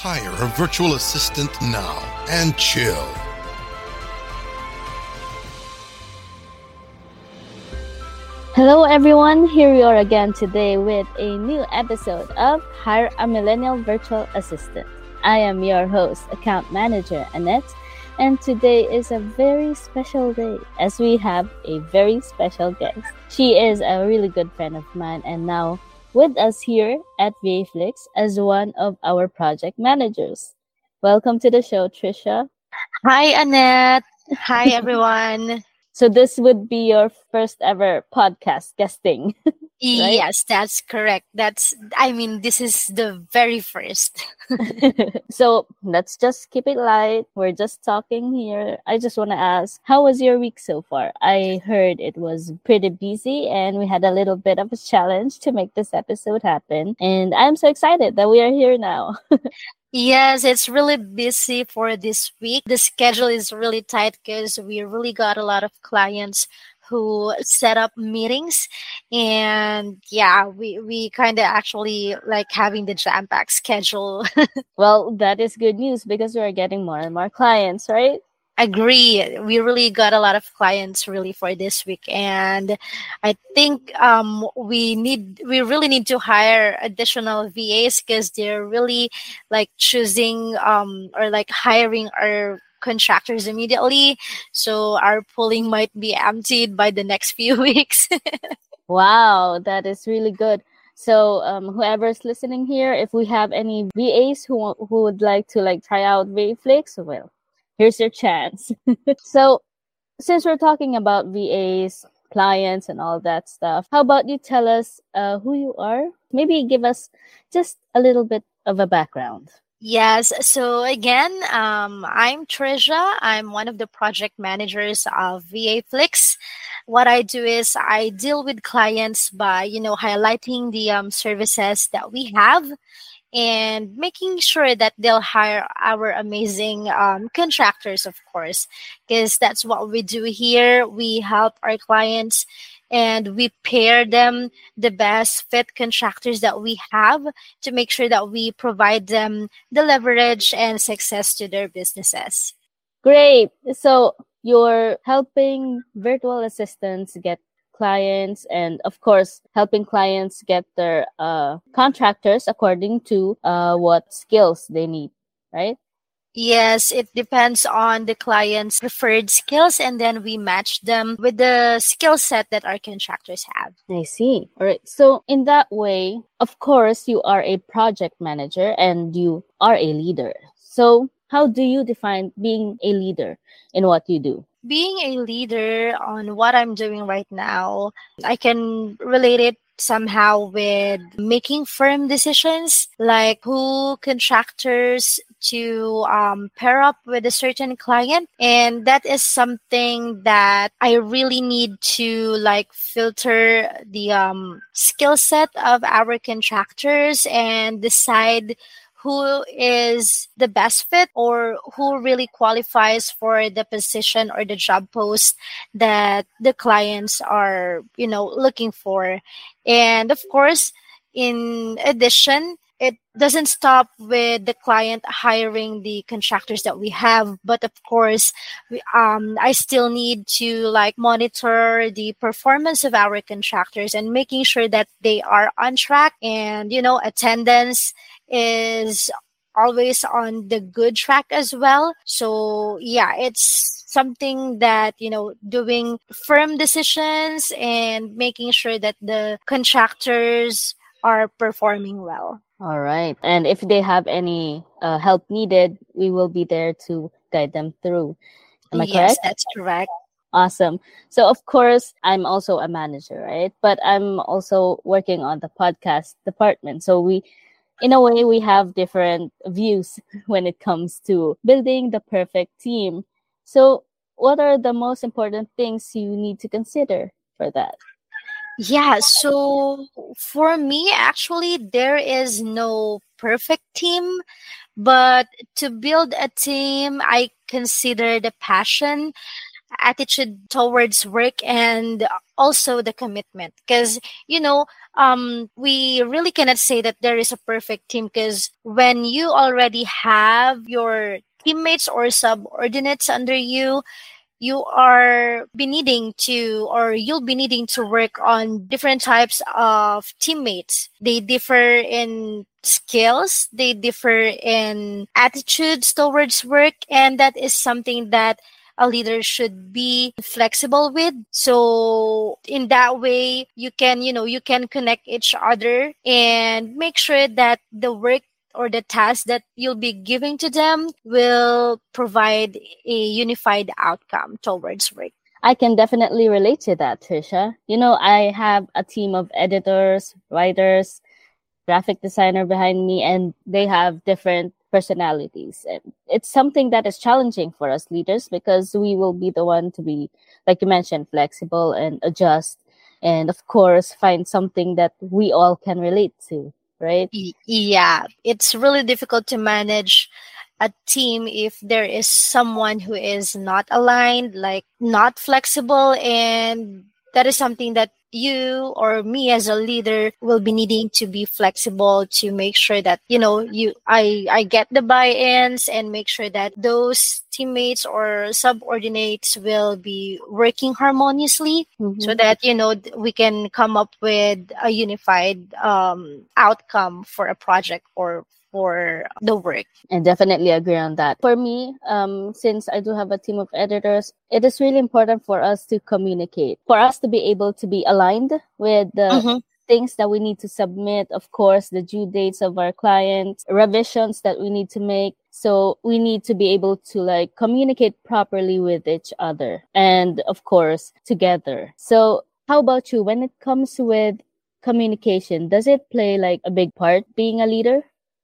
Hire a virtual assistant now and chill. Hello everyone, here we are again today with a new episode of Hire a Millennial Virtual Assistant. I am your host, Account Manager Annette, and today is a very special day as we have a very special guest. She is a really good friend of mine and now with us here at VAFlix as one of our project managers. Welcome to the show, Trisha. Hi, Annette. Hi, everyone. So this would be your first ever podcast guesting, right? Yes, that's correct. This is the very first. So let's just keep it light. We're just talking here. I just want to ask, how was your week so far? I heard it was pretty busy and we had a little bit of a challenge to make this episode happen. And I'm so excited that we are here now. Yes, it's really busy for this week. The schedule is really tight because we really got a lot of clients who set up meetings. And yeah, we kind of actually like having the jam-packed schedule. Well, that is good news because we're getting more and more clients, right? Agree. We really got a lot of clients really for this week, and I think we really need to hire additional VAs because they're really like choosing or like hiring our contractors immediately. So our pooling might be emptied by the next few weeks. Wow, that is really good. So whoever's listening here, if we have any VAs who would like to like try out VAFlix, well, here's your chance. So since we're talking about VAs, clients, and all that stuff, how about you tell us who you are? Maybe give us just a little bit of a background. Yes. So again, I'm Trisha. I'm one of the project managers of VAFlix. What I do is I deal with clients by, highlighting the services that we have and making sure that they'll hire our amazing contractors, of course, because that's what we do here. We help our clients and we pair them the best fit contractors that we have to make sure that we provide them the leverage and success to their businesses. Great. So you're helping virtual assistants get clients and of course helping clients get their contractors according to what skills they need, right? Yes, it depends on the client's preferred skills, and then we match them with the skill set that our contractors have. I see. All right. So in that way, of course, you are a project manager and you are a leader. So how do you define being a leader in what you do? Being a leader on what I'm doing right now, I can relate it somehow with making firm decisions, like who contractors to pair up with a certain client. And that is something that I really need to like filter the skill set of our contractors and decide who is the best fit or who really qualifies for the position or the job post that the clients are, looking for. And of course, in addition, it doesn't stop with the client hiring the contractors that we have, but of course, I still need to like monitor the performance of our contractors and making sure that they are on track and, attendance is always on the good track as well. So yeah, it's something that, doing firm decisions and making sure that the contractors are performing well. All right. And if they have any help needed, we will be there to guide them through. Am I correct? Yes, that's correct. Awesome. So, of course, I'm also a manager, right? But I'm also working on the podcast department. So in a way, we have different views when it comes to building the perfect team. So what are the most important things you need to consider for that? Yeah, so for me, actually, there is no perfect team, but to build a team, I consider the passion attitude towards work, and also the commitment. Because, we really cannot say that there is a perfect team, because when you already have your teammates or subordinates under you, you are be needing to, or you'll be needing to work on different types of teammates. They differ in skills, they differ in attitudes towards work, and that is something that a leader should be flexible with. So in that way, you can connect each other and make sure that the work or the task that you'll be giving to them will provide a unified outcome towards work. I can definitely relate to that, Trisha. I have a team of editors, writers, graphic designer behind me, and they have different personalities. And it's something that is challenging for us leaders, because we will be the one to be, like you mentioned, flexible and adjust. And of course, find something that we all can relate to, right? Yeah, it's really difficult to manage a team if there is someone who is not aligned, like not flexible, and that is something that you or me as a leader will be needing to be flexible to make sure that I get the buy-ins, and make sure that those teammates or subordinates will be working harmoniously, so that we can come up with a unified outcome for a project or for the work. I definitely agree on that. For me, since I do have a team of editors, it is really important for us to communicate, for us to be able to be aligned with the things that we need to submit, of course, the due dates of our clients, revisions that we need to make. So we need to be able to communicate properly with each other and, of course, together. So how about you? When it comes with communication, does it play a big part being a leader?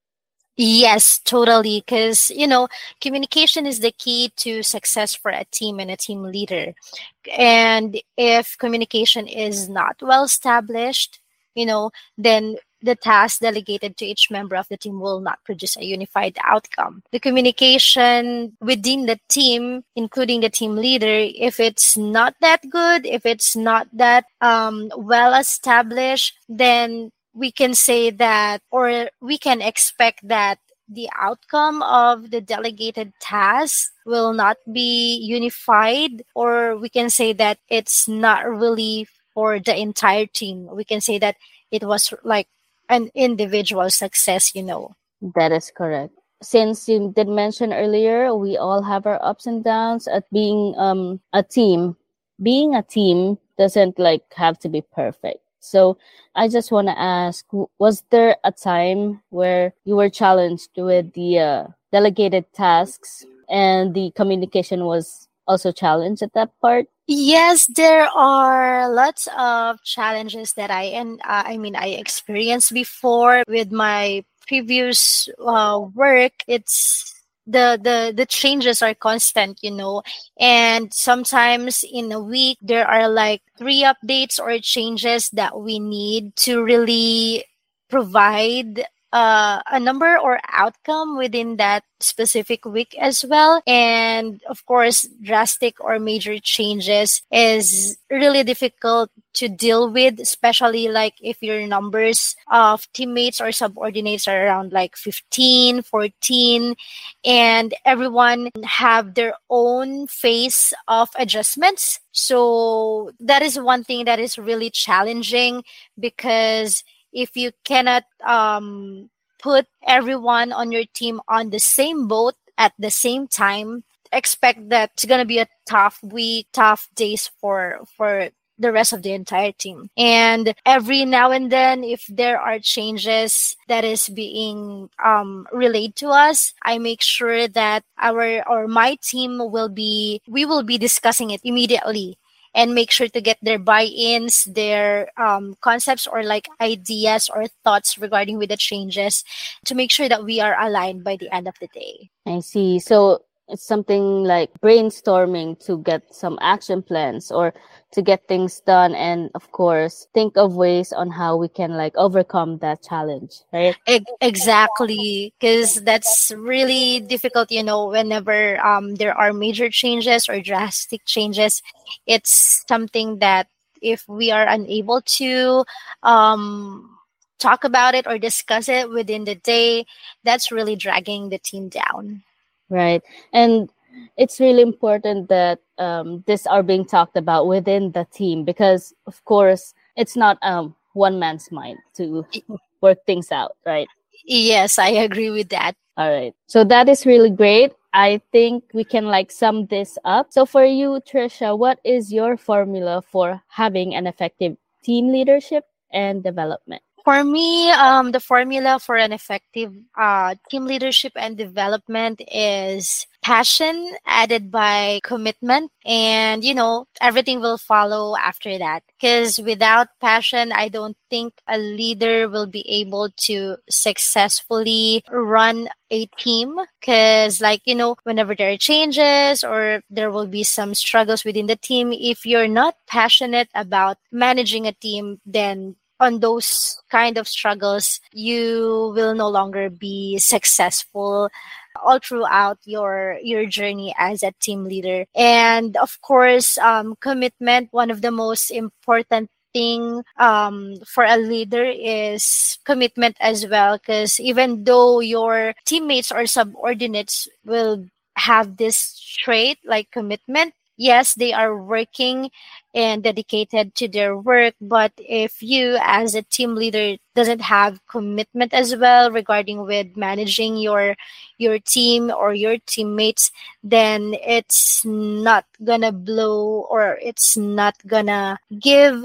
Yes, totally. Because, communication is the key to success for a team and a team leader. And if communication is not well established, then the task delegated to each member of the team will not produce a unified outcome. The communication within the team, including the team leader, if it's not that good, if it's not that well established, then we can say that, or we can expect that the outcome of the delegated task will not be unified, or we can say that it's not really for the entire team. We can say that it was like an individual success. That is correct. Since you did mention earlier, we all have our ups and downs at being a team. Being a team doesn't have to be perfect. So I just want to ask, was there a time where you were challenged with the delegated tasks and the communication was also challenged at that part? Yes, there are lots of challenges that I experienced before with my previous work. It's the changes are constant, and sometimes in a week there are 3 updates or changes that we need to really provide a number or outcome within that specific week as well. And of course, drastic or major changes is really difficult to deal with, especially if your numbers of teammates or subordinates are around 15, 14, and everyone have their own phase of adjustments. So that is one thing that is really challenging, because if you cannot put everyone on your team on the same boat at the same time, expect that it's going to be a tough week, tough days for the rest of the entire team. And every now and then, if there are changes that is being relayed to us, I make sure that my team will be discussing it immediately, and make sure to get their buy-ins, their concepts or ideas or thoughts regarding with the changes, to make sure that we are aligned by the end of the day. I see. So It's something like brainstorming to get some action plans or to get things done, and of course think of ways on how we can like overcome that challenge, right? Exactly, because that's really difficult, whenever there are major changes or drastic changes. It's something that if we are unable to um, talk about it or discuss it within the day, that's really dragging the team down. Right. And it's really important that this are being talked about within the team, because of course it's not one man's mind to work things out, right? Yes, I agree with that. All right. So that is really great. I think we can like sum this up. So for you, Trisha, what is your formula for having an effective team leadership and development? For me, the formula for an effective team leadership and development is passion added by commitment, and everything will follow after that. Because without passion, I don't think a leader will be able to successfully run a team. Because, whenever there are changes or there will be some struggles within the team, if you're not passionate about managing a team, then on those kind of struggles, you will no longer be successful all throughout your journey as a team leader. And of course, commitment, one of the most important thing for a leader is commitment as well, because even though your teammates or subordinates will have this trait like commitment, yes, they are working and dedicated to their work, but if you as a team leader doesn't have commitment as well regarding with managing your team or your teammates, then it's not gonna blow, or it's not gonna give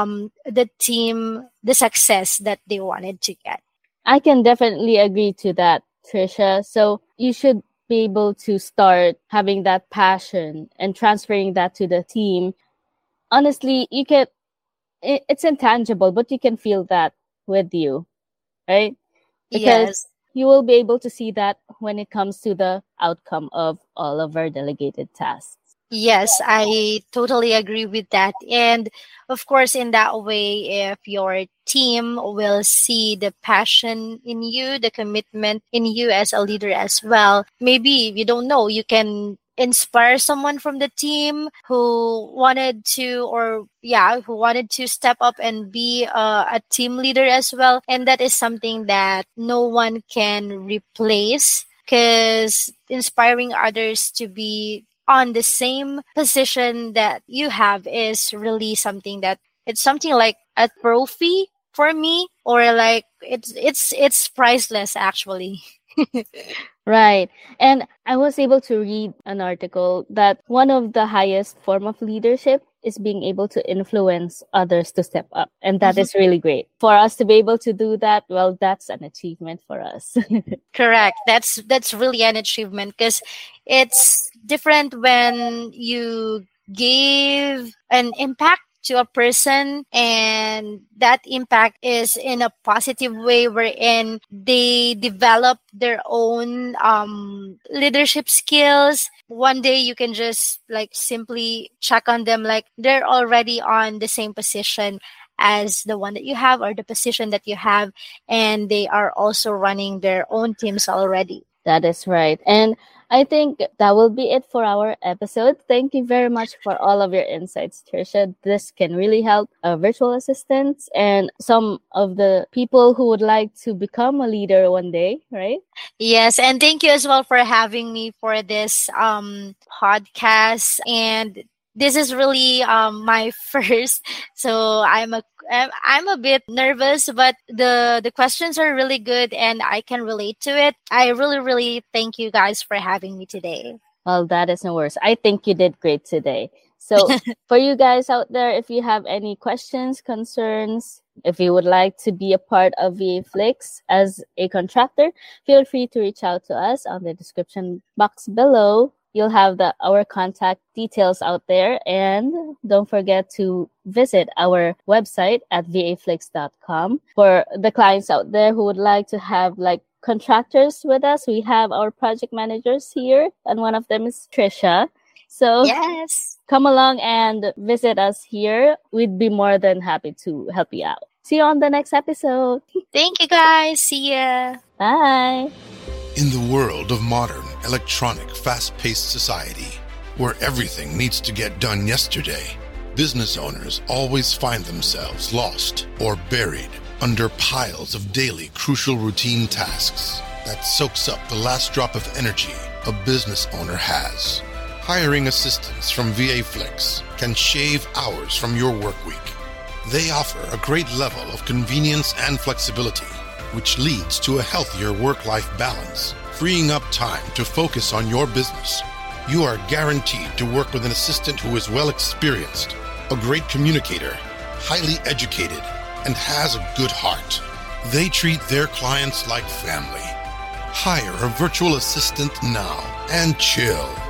the team the success that they wanted to get. I can definitely agree to that, Trisha. So you should be able to start having that passion and transferring that to the team. Honestly, you can, it's intangible, but you can feel that with you, right? Because Yes. you will be able to see that when it comes to the outcome of all of our delegated tasks. Yes, I totally agree with that. And of course, in that way, if your team will see the passion in you, the commitment in you as a leader as well, maybe you don't know, you can inspire someone from the team who wanted to, who wanted to step up and be a team leader as well. And that is something that no one can replace, because inspiring others to be on the same position that you have is really something that it's something like a trophy for me, or like it's priceless actually. Right. And I was able to read an article that one of the highest form of leadership is being able to influence others to step up. And that is really great. For us to be able to do that, well, that's an achievement for us. Correct. That's really an achievement, because it's different when you give an impact to a person, and that impact is in a positive way wherein they develop their own leadership skills. One day you can just like simply check on them, like they're already on the same position as the one that you have or the position that you have, and they are also running their own teams already. That is right. And I think that will be it for our episode. Thank you very much for all of your insights, Trisha. This can really help virtual assistants and some of the people who would like to become a leader one day, right? Yes, and thank you as well for having me for this podcast. And this is really my first, so I'm a bit nervous, but the questions are really good and I can relate to it. I really thank you guys for having me today. Well, that is no worse. I think you did great today. So for you guys out there, if you have any questions, concerns, if you would like to be a part of VA Flix as a contractor, feel free to reach out to us on the description box below. You'll have our contact details out there. And don't forget to visit our website at vaflix.com. For the clients out there who would like to have like contractors with us. We have our project managers here, and one of them is Trisha. So Yes. come along and visit us here. We'd be more than happy to help you out. See you on the next episode. Thank you, guys. See ya. Bye. In the world of modern, electronic, fast-paced society, where everything needs to get done yesterday, business owners always find themselves lost or buried under piles of daily crucial routine tasks that soaks up the last drop of energy a business owner has. Hiring assistants from VAFlix can shave hours from your work week. They offer a great level of convenience and flexibility, which leads to a healthier work-life balance, freeing up time to focus on your business. You are guaranteed to work with an assistant who is well experienced, a great communicator, highly educated, and has a good heart. They treat their clients like family. Hire a virtual assistant now and chill.